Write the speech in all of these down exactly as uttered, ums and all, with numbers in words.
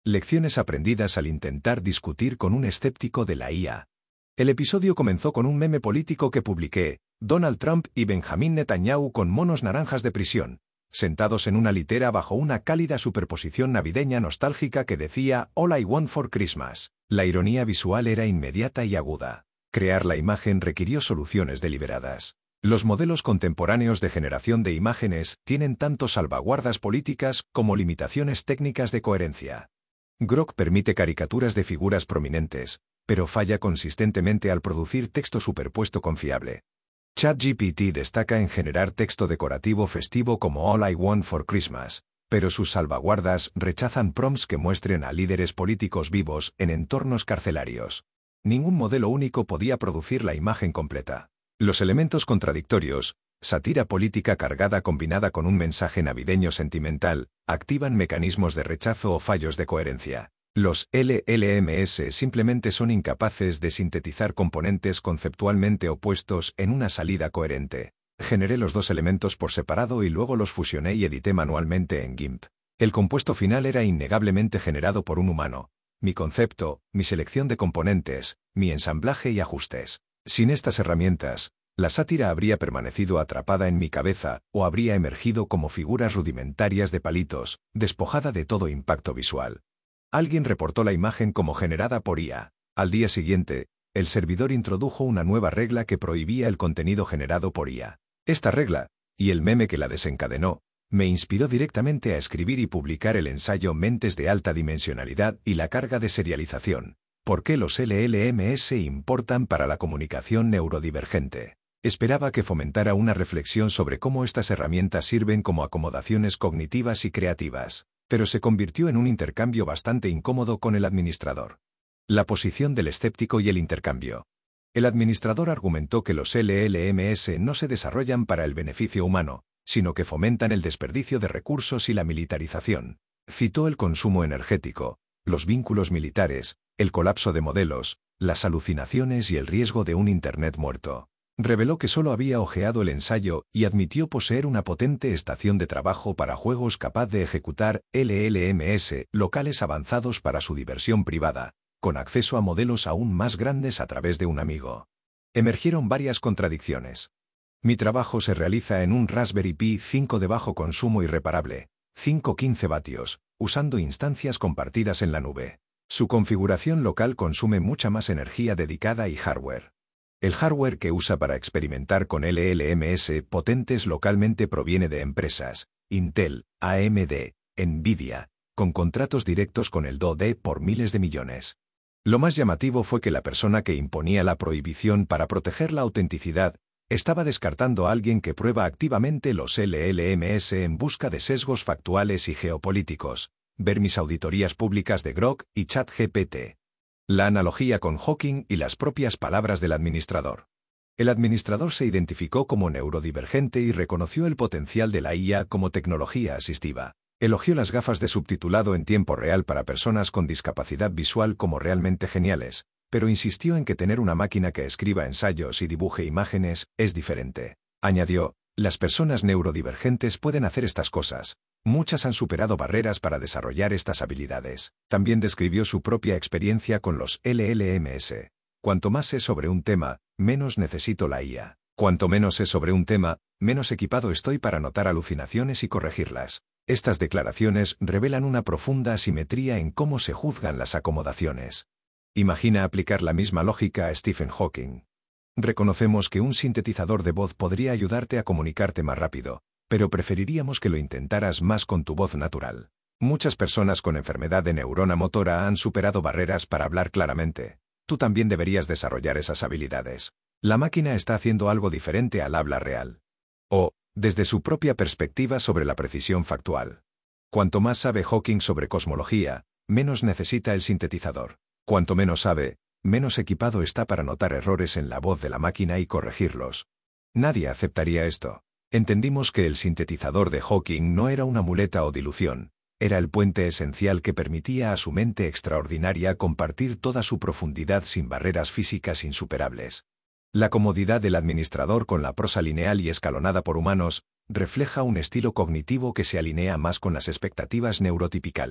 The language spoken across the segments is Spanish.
Lecciones aprendidas al intentar discutir con un escéptico de la I A. El episodio comenzó con un meme político que publiqué, Donald Trump y Benjamín Netanyahu con monos naranjas de prisión, sentados en una litera bajo una cálida superposición navideña nostálgica que decía All I Want for Christmas. La ironía visual era inmediata y aguda. Crear la imagen requirió soluciones deliberadas. Los modelos contemporáneos de generación de imágenes tienen tanto salvaguardas políticas como limitaciones técnicas de coherencia. Grok permite caricaturas de figuras prominentes, pero falla consistentemente al producir texto superpuesto confiable. ChatGPT destaca en generar texto decorativo festivo como All I Want for Christmas, pero sus salvaguardas rechazan prompts que muestren a líderes políticos vivos en entornos carcelarios. Ningún modelo único podía producir la imagen completa. Los elementos contradictorios, sátira política cargada combinada con un mensaje navideño sentimental, activan mecanismos de rechazo o fallos de coherencia. Los L L M S simplemente son incapaces de sintetizar componentes conceptualmente opuestos en una salida coherente. Generé los dos elementos por separado y luego los fusioné y edité manualmente en GIMP. El compuesto final era innegablemente generado por un humano. Mi concepto, mi selección de componentes, mi ensamblaje y ajustes. Sin estas herramientas, la sátira habría permanecido atrapada en mi cabeza o habría emergido como figuras rudimentarias de palitos, despojada de todo impacto visual. Alguien reportó la imagen como generada por I A. Al día siguiente, el servidor introdujo una nueva regla que prohibía el contenido generado por I A. Esta regla, y el meme que la desencadenó, me inspiró directamente a escribir y publicar el ensayo Mentes de alta dimensionalidad y la carga de serialización. ¿Por qué los L L M S importan para la comunicación neurodivergente? Esperaba que fomentara una reflexión sobre cómo estas herramientas sirven como acomodaciones cognitivas y creativas, pero se convirtió en un intercambio bastante incómodo con el administrador. La posición del escéptico y el intercambio. El administrador argumentó que los L L M S no se desarrollan para el beneficio humano, sino que fomentan el desperdicio de recursos y la militarización. Citó el consumo energético, los vínculos militares, el colapso de modelos, las alucinaciones y el riesgo de un Internet muerto. Reveló que solo había hojeado el ensayo y admitió poseer una potente estación de trabajo para juegos capaz de ejecutar L L M S locales avanzados para su diversión privada, con acceso a modelos aún más grandes a través de un amigo. Emergieron varias contradicciones. Mi trabajo se realiza en un Raspberry Pi cinco de bajo consumo irreparable, cinco a quince vatios, usando instancias compartidas en la nube. Su configuración local consume mucha más energía dedicada y hardware. El hardware que usa para experimentar con L L M S potentes localmente proviene de empresas, Intel, A M D, Nvidia, con contratos directos con el D O D por miles de millones. Lo más llamativo fue que la persona que imponía la prohibición para proteger la autenticidad estaba descartando a alguien que prueba activamente los L L M S en busca de sesgos factuales y geopolíticos. Ver mis auditorías públicas de Grok y ChatGPT. La analogía con Hawking y las propias palabras del administrador. El administrador se identificó como neurodivergente y reconoció el potencial de la I A como tecnología asistiva. Elogió las gafas de subtitulado en tiempo real para personas con discapacidad visual como realmente geniales, pero insistió en que tener una máquina que escriba ensayos y dibuje imágenes es diferente. Añadió, las personas neurodivergentes pueden hacer estas cosas. Muchas han superado barreras para desarrollar estas habilidades. También describió su propia experiencia con los L L M S. Cuanto más sé sobre un tema, menos necesito la I A. Cuanto menos sé sobre un tema, menos equipado estoy para notar alucinaciones y corregirlas. Estas declaraciones revelan una profunda asimetría en cómo se juzgan las acomodaciones. Imagina aplicar la misma lógica a Stephen Hawking. Reconocemos que un sintetizador de voz podría ayudarte a comunicarte más rápido, pero preferiríamos que lo intentaras más con tu voz natural. Muchas personas con enfermedad de neurona motora han superado barreras para hablar claramente. Tú también deberías desarrollar esas habilidades. La máquina está haciendo algo diferente al habla real. O, desde su propia perspectiva sobre la precisión factual. Cuanto más sabe Hawking sobre cosmología, menos necesita el sintetizador. Cuanto menos sabe, menos equipado está para notar errores en la voz de la máquina y corregirlos. Nadie aceptaría esto. Entendimos que el sintetizador de Hawking no era una muleta o dilución, era el puente esencial que permitía a su mente extraordinaria compartir toda su profundidad sin barreras físicas insuperables. La comodidad del administrador con la prosa lineal y escalonada por humanos refleja un estilo cognitivo que se alinea más con las expectativas neurotipicales.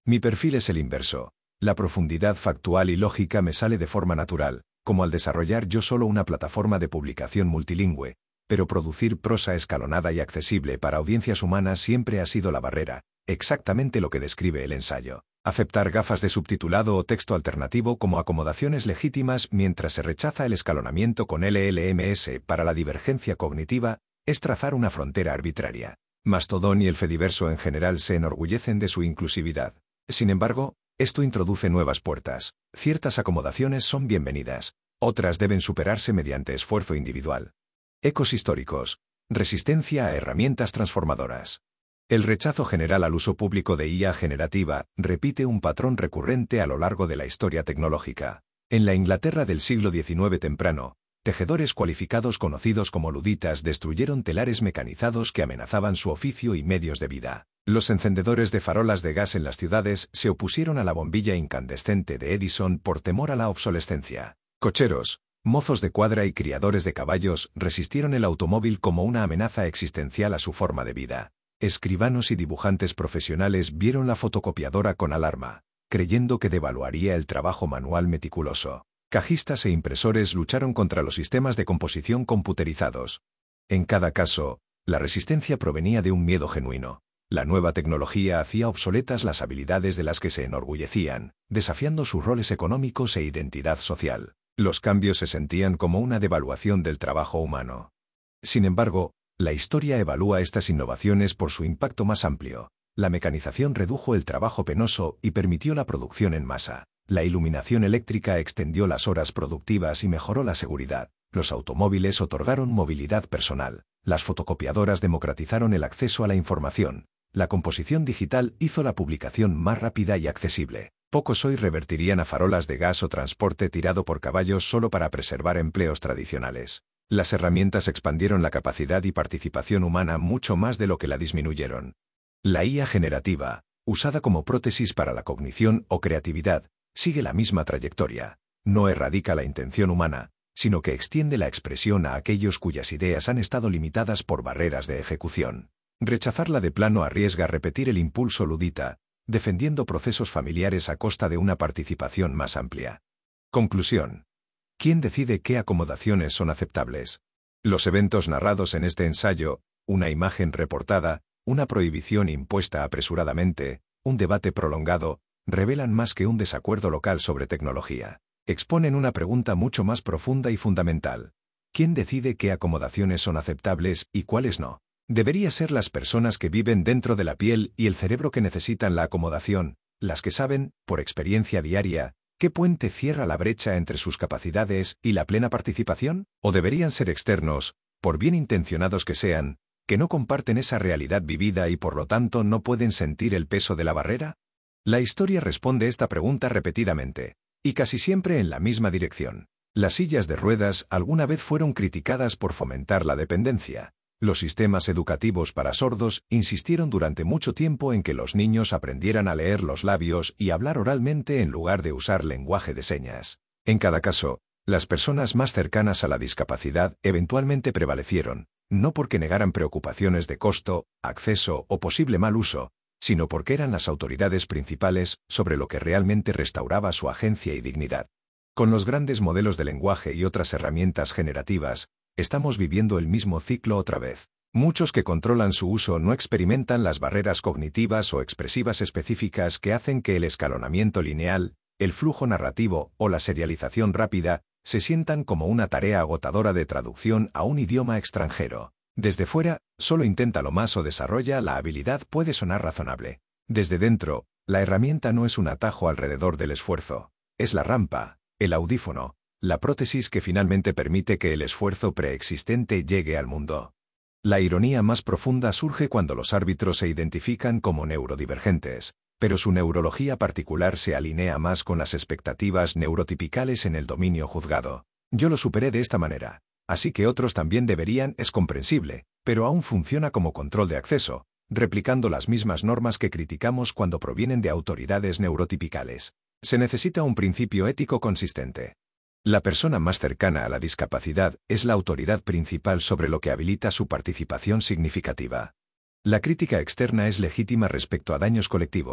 Mi perfil es el inverso. La profundidad factual y lógica me sale de forma natural, como al desarrollar yo solo una plataforma de publicación multilingüe, pero producir prosa escalonada y accesible para audiencias humanas siempre ha sido la barrera, exactamente lo que describe el ensayo. Aceptar gafas de subtitulado o texto alternativo como acomodaciones legítimas mientras se rechaza el escalonamiento con L L M S para la divergencia cognitiva es trazar una frontera arbitraria. Mastodon y el Fediverso en general se enorgullecen de su inclusividad. Sin embargo, esto introduce nuevas puertas. Ciertas acomodaciones son bienvenidas, otras deben superarse mediante esfuerzo individual. Ecos históricos. Resistencia a herramientas transformadoras. El rechazo general al uso público de I A generativa repite un patrón recurrente a lo largo de la historia tecnológica. En la Inglaterra del siglo diecinueve temprano, tejedores cualificados conocidos como luditas destruyeron telares mecanizados que amenazaban su oficio y medios de vida. Los encendedores de farolas de gas en las ciudades se opusieron a la bombilla incandescente de Edison por temor a la obsolescencia. Cocheros, mozos de cuadra y criadores de caballos resistieron el automóvil como una amenaza existencial a su forma de vida. Escribanos y dibujantes profesionales vieron la fotocopiadora con alarma, creyendo que devaluaría el trabajo manual meticuloso. Cajistas e impresores lucharon contra los sistemas de composición computerizados. En cada caso, la resistencia provenía de un miedo genuino. La nueva tecnología hacía obsoletas las habilidades de las que se enorgullecían, desafiando sus roles económicos e identidad social. Los cambios se sentían como una devaluación del trabajo humano. Sin embargo, la historia evalúa estas innovaciones por su impacto más amplio. La mecanización redujo el trabajo penoso y permitió la producción en masa. La iluminación eléctrica extendió las horas productivas y mejoró la seguridad. Los automóviles otorgaron movilidad personal. Las fotocopiadoras democratizaron el acceso a la información. La composición digital hizo la publicación más rápida y accesible. Pocos hoy revertirían a farolas de gas o transporte tirado por caballos solo para preservar empleos tradicionales. Las herramientas expandieron la capacidad y participación humana mucho más de lo que la disminuyeron. La I A generativa, usada como prótesis para la cognición o creatividad, sigue la misma trayectoria. No erradica la intención humana, sino que extiende la expresión a aquellos cuyas ideas han estado limitadas por barreras de ejecución. Rechazarla de plano arriesga repetir el impulso ludita, defendiendo procesos familiares a costa de una participación más amplia. Conclusión. ¿Quién decide qué acomodaciones son aceptables? Los eventos narrados en este ensayo, una imagen reportada, una prohibición impuesta apresuradamente, un debate prolongado, revelan más que un desacuerdo local sobre tecnología. Exponen una pregunta mucho más profunda y fundamental. ¿Quién decide qué acomodaciones son aceptables y cuáles no? Debería ser las personas que viven dentro de la piel y el cerebro que necesitan la acomodación, las que saben, por experiencia diaria, qué puente cierra la brecha entre sus capacidades y la plena participación, ¿o deberían ser externos, por bien intencionados que sean, que no comparten esa realidad vivida y por lo tanto no pueden sentir el peso de la barrera? La historia responde esta pregunta repetidamente, y casi siempre en la misma dirección. Las sillas de ruedas alguna vez fueron criticadas por fomentar la dependencia. Los sistemas educativos para sordos insistieron durante mucho tiempo en que los niños aprendieran a leer los labios y hablar oralmente en lugar de usar lenguaje de señas. En cada caso, las personas más cercanas a la discapacidad eventualmente prevalecieron, no porque negaran preocupaciones de costo, acceso o posible mal uso, sino porque eran las autoridades principales sobre lo que realmente restauraba su agencia y dignidad. Con los grandes modelos de lenguaje y otras herramientas generativas, estamos viviendo el mismo ciclo otra vez. Muchos que controlan su uso no experimentan las barreras cognitivas o expresivas específicas que hacen que el escalonamiento lineal, el flujo narrativo o la serialización rápida se sientan como una tarea agotadora de traducción a un idioma extranjero. Desde fuera, solo inténtalo más o desarrolla la habilidad puede sonar razonable. Desde dentro, la herramienta no es un atajo alrededor del esfuerzo. Es la rampa, el audífono, la prótesis que finalmente permite que el esfuerzo preexistente llegue al mundo. La ironía más profunda surge cuando los árbitros se identifican como neurodivergentes, pero su neurología particular se alinea más con las expectativas neurotipicales en el dominio juzgado. Yo lo superé de esta manera, así que otros también deberían, es comprensible, pero aún funciona como control de acceso, replicando las mismas normas que criticamos cuando provienen de autoridades neurotipicales. Se necesita un principio ético consistente. La persona más cercana a la discapacidad es la autoridad principal sobre lo que habilita su participación significativa. La crítica externa es legítima respecto a daños colectivos,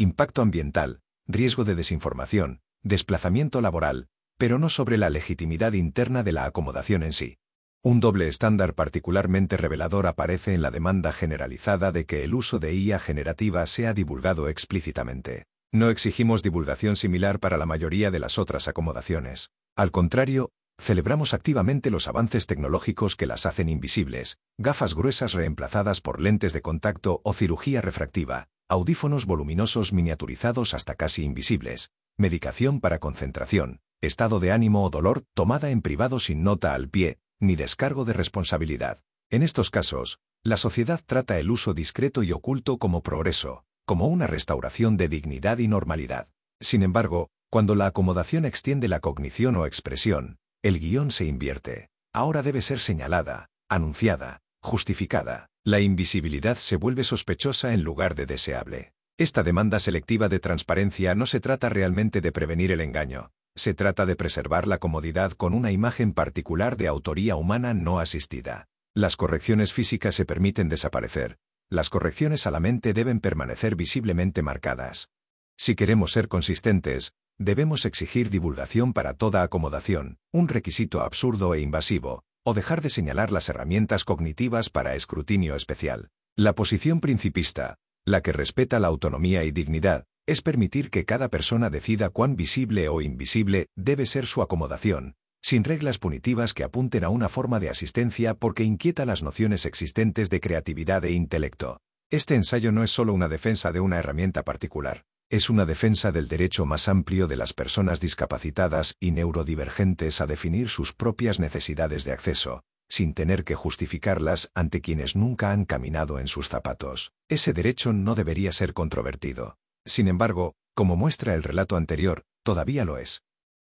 impacto ambiental, riesgo de desinformación, desplazamiento laboral, pero no sobre la legitimidad interna de la acomodación en sí. Un doble estándar particularmente revelador aparece en la demanda generalizada de que el uso de I A generativa sea divulgado explícitamente. No exigimos divulgación similar para la mayoría de las otras acomodaciones. Al contrario, celebramos activamente los avances tecnológicos que las hacen invisibles, gafas gruesas reemplazadas por lentes de contacto o cirugía refractiva, audífonos voluminosos miniaturizados hasta casi invisibles, medicación para concentración, estado de ánimo o dolor tomada en privado sin nota al pie, ni descargo de responsabilidad. En estos casos, la sociedad trata el uso discreto y oculto como progreso, como una restauración de dignidad y normalidad. Sin embargo, cuando la acomodación extiende la cognición o expresión, el guión se invierte. Ahora debe ser señalada, anunciada, justificada. La invisibilidad se vuelve sospechosa en lugar de deseable. Esta demanda selectiva de transparencia no se trata realmente de prevenir el engaño. Se trata de preservar la comodidad con una imagen particular de autoría humana no asistida. Las correcciones físicas se permiten desaparecer. Las correcciones a la mente deben permanecer visiblemente marcadas. Si queremos ser consistentes, debemos exigir divulgación para toda acomodación, un requisito absurdo e invasivo, o dejar de señalar las herramientas cognitivas para escrutinio especial. La posición principista, la que respeta la autonomía y dignidad, es permitir que cada persona decida cuán visible o invisible debe ser su acomodación, sin reglas punitivas que apunten a una forma de asistencia porque inquieta las nociones existentes de creatividad e intelecto. Este ensayo no es solo una defensa de una herramienta particular, es una defensa del derecho más amplio de las personas discapacitadas y neurodivergentes a definir sus propias necesidades de acceso, sin tener que justificarlas ante quienes nunca han caminado en sus zapatos. Ese derecho no debería ser controvertido. Sin embargo, como muestra el relato anterior, todavía lo es.